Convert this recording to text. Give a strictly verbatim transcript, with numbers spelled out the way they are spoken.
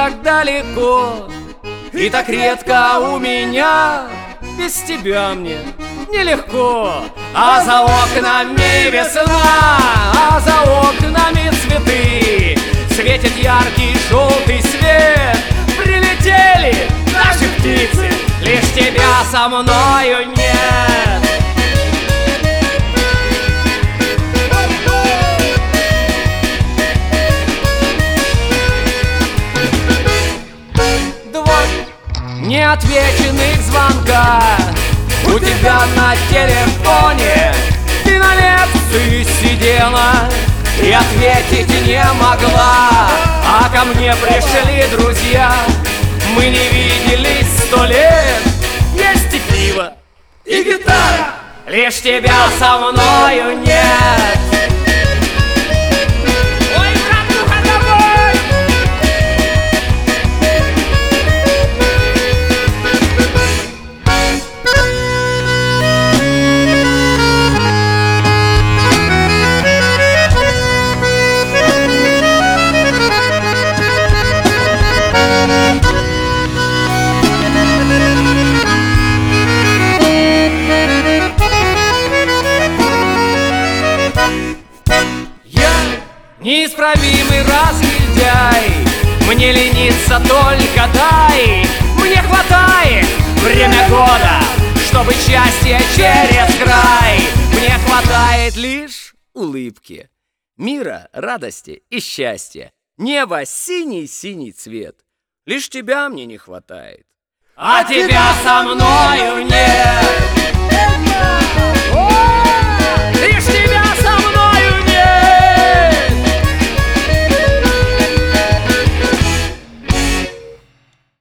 так далеко и так редко у меня. Без тебя мне нелегко. А за окнами весна, а за окнами цветы, светит яркий желтый свет. Прилетели наши птицы, лишь тебя со мною нет. Два неотвеченных звонка у тебя на телефоне. Ты на лекции сидела и ответить не могла, а ко мне пришли друзья. Мы не виделись сто лет. Есть и пиво, и гитара, лишь тебя со мною нет. Ой, братуха, давай! Неисправимый разгильдяй, мне лениться только дай. Мне хватает время года, чтобы счастье через край. Мне хватает лишь улыбки, мира, радости и счастья. Небо синий-синий цвет, лишь тебя мне не хватает, а тебя со мною нет.